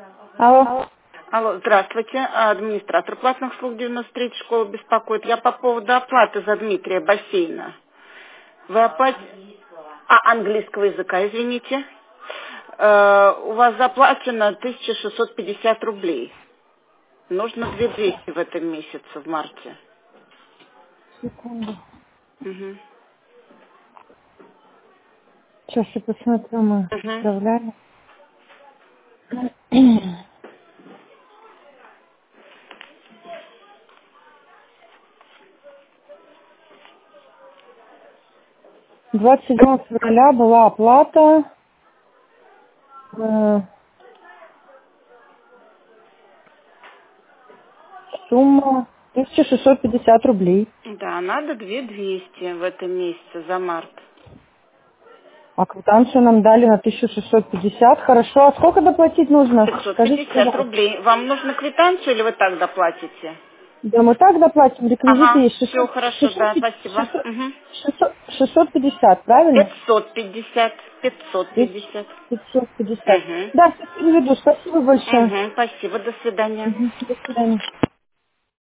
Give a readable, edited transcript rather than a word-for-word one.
Алло. Алло, здравствуйте. Администратор платных услуг 93 школы беспокоит. Я по поводу оплаты за Дмитрия бассейна. Вы оплатили... английского языка, извините. У вас заплачено 1650 рублей. Нужно 2200 в этом месяце, в марте. Секунду. Угу. Сейчас я посмотрю, мы Угу. отправляли. 27 февраля была оплата. Сумма 1650 рублей. Да, надо 2200 в этом месяце за март. А квитанцию нам дали на 1650. Хорошо. А сколько доплатить нужно? Скажите, 550 пожалуйста. рублей. Вам нужно квитанцию или вы так доплатите? Да мы так доплатим. Реквизиты Ага, есть. все хорошо, да, спасибо. Угу. 650, правильно? 550, 550. 550. Угу. Да, все переведу. Спасибо большое. Угу, спасибо, до свидания. Мгм. До свидания.